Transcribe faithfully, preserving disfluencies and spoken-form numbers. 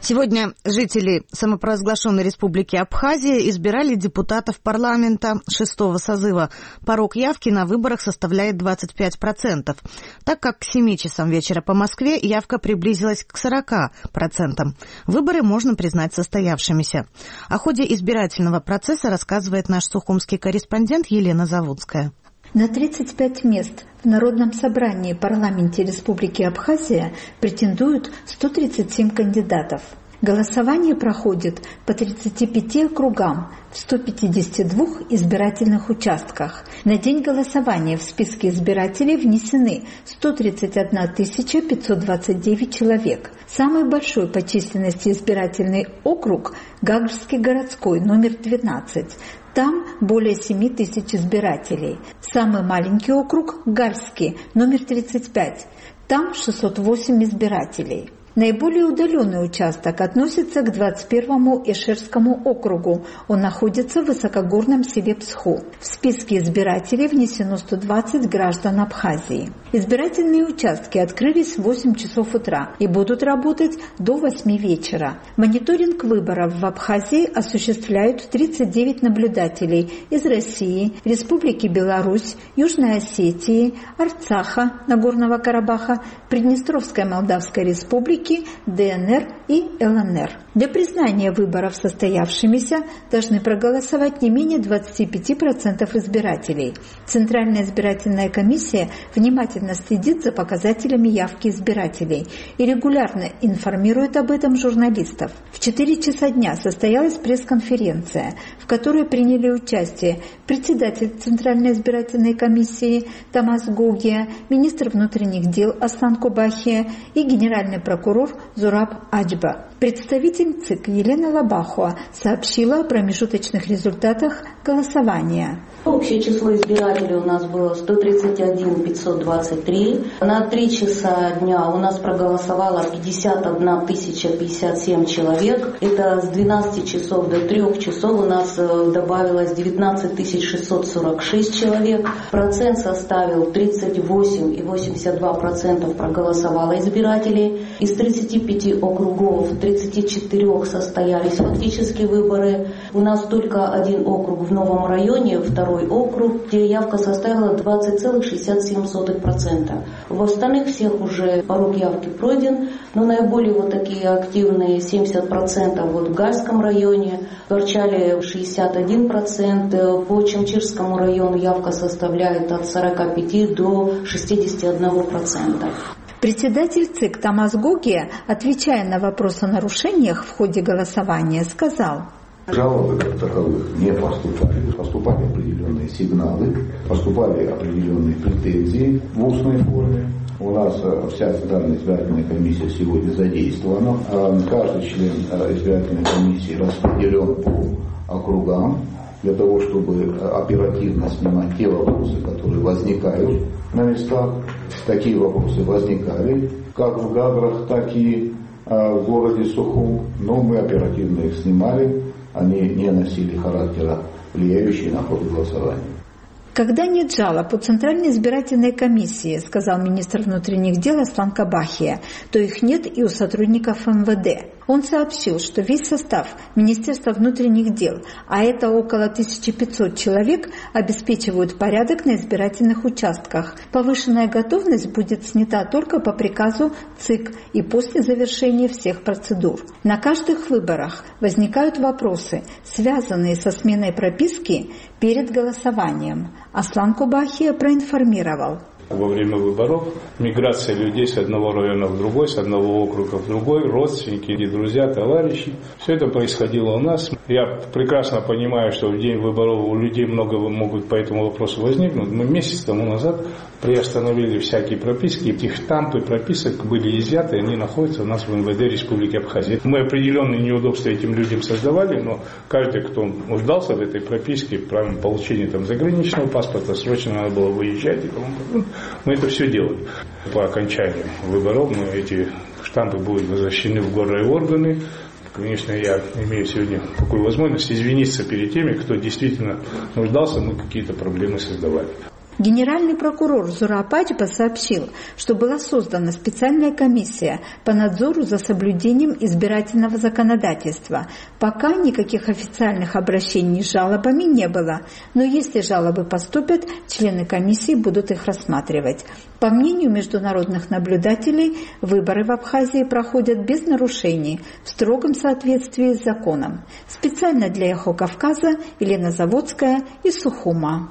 Сегодня жители самопровозглашенной республики Абхазия избирали депутатов парламента шестого созыва. Порог явки на выборах составляет двадцать пять процентов. Так как к семи часам вечера по Москве явка приблизилась к сорока процентам. Выборы можно признать состоявшимися. О ходе избирательного процесса рассказывает наш сухумский корреспондент Елена Завудская. На тридцать пять мест в Народном собрании парламенте Республики Абхазия претендуют сто тридцать семь кандидатов. Голосование проходит по тридцати пяти округам в ста пятидесяти двух избирательных участках. На день голосования в списке избирателей внесены сто тридцать одна тысяча пятьсот двадцать девять человек. Самый большой по численности избирательный округ – Гагрский городской, номер двенадцать. Там более семи тысяч избирателей. Самый маленький округ – Гальский, номер тридцать пять. Там шестьсот восемь избирателей. Наиболее удаленный участок относится к двадцать первому Эшерскому округу. Он находится в высокогорном селе Псху. В списке избирателей внесено сто двадцать граждан Абхазии. Избирательные участки открылись в восемь часов утра и будут работать до восьми вечера. Мониторинг выборов в Абхазии осуществляют тридцать девять наблюдателей из России, Республики Беларусь, Южной Осетии, Арцаха, Нагорного Карабаха, Приднестровской Молдавской Республики, ДНР и ЛНР. Для признания выборов состоявшимися должны проголосовать не менее двадцати пяти процентов избирателей. Центральная избирательная комиссия внимательно следит за показателями явки избирателей и регулярно информирует об этом журналистов. В четыре часа дня состоялась пресс-конференция, в которой приняли участие председатель Центральной избирательной комиссии Тамас Гугия, министр внутренних дел Аслан Кубахия и генеральный прокурор Зураб Аджба. Представитель ЦИК Елена Лабахова сообщила о промежуточных результатах голосования. Общее число избирателей у нас было сто тридцать один тысяча пятьсот двадцать три. На три часа дня у нас проголосовало пятьдесят одна тысяча пятьдесят семь человек. Это с двенадцати часов до трёх часов у нас добавилось девятнадцать тысяч шестьсот сорок шесть человек. Процент составил тридцать восемь целых восемьдесят два сотых процента проголосовало избирателей. Из тридцати пяти округов в тридцати четырёх состоялись фактические выборы. У нас только один округ в Новом районе, второй округ, где явка составила двадцать целых шестьдесят семь сотых процента. В остальных всех уже порог явки пройден, но наиболее вот такие активные семьдесят процентов вот в Гальском районе, в Арчале шестьдесят один процент, по Чемчирскому району явка составляет от сорока пяти до шестидесяти одного процента. Председатель ЦИК Тамас Гугия, отвечая на вопрос о нарушениях в ходе голосования, сказал: жалобы как таковых не поступали. Поступали определенные сигналы, поступали определенные претензии в устной форме. У нас вся Центральная избирательная комиссия сегодня задействована. Каждый член избирательной комиссии распределен по округам для того, чтобы оперативно снимать те вопросы, которые возникают на местах. Такие вопросы возникали как в Гаграх, так и в городе Сухум, но мы оперативно их снимали. Они не носили характера, влияющие на ход голосования. Когда нет жалоб у Центральной избирательной комиссии, сказал министр внутренних дел Аслан Кубахия, то их нет и у сотрудников эм вэ дэ. Он сообщил, что весь состав Министерства внутренних дел, а это около тысячи пятисот человек, обеспечивают порядок на избирательных участках. Повышенная готовность будет снята только по приказу ЦИК и после завершения всех процедур. На каждых выборах возникают вопросы, связанные со сменой прописки перед голосованием. Аслан Кубахия проинформировал. Во время выборов миграция людей с одного района в другой, с одного округа в другой, родственники, друзья, товарищи. Все это происходило у нас. Я прекрасно понимаю, что в день выборов у людей много могут по этому вопросу возникнуть. Мы месяц тому назад приостановили всякие прописки. Их штампы прописок были изъяты, они находятся у нас в эм вэ дэ Республики Абхазия. Мы определенные неудобства этим людям создавали, но каждый, кто нуждался в этой прописке, правильном получении там, заграничного паспорта, срочно надо было выезжать и тому подобное. Мы это все делали. По окончанию выборов мы эти штампы будут возвращены в горрайорганы. Конечно, я имею сегодня такую возможность извиниться перед теми, кто действительно нуждался, мы какие-то проблемы создавали. Генеральный прокурор Зураб Аджба сообщил, что была создана специальная комиссия по надзору за соблюдением избирательного законодательства. Пока никаких официальных обращений с жалобами не было, но если жалобы поступят, члены комиссии будут их рассматривать. По мнению международных наблюдателей, выборы в Абхазии проходят без нарушений, в строгом соответствии с законом. Специально для Эхо Кавказа Елена Заводская из Сухума.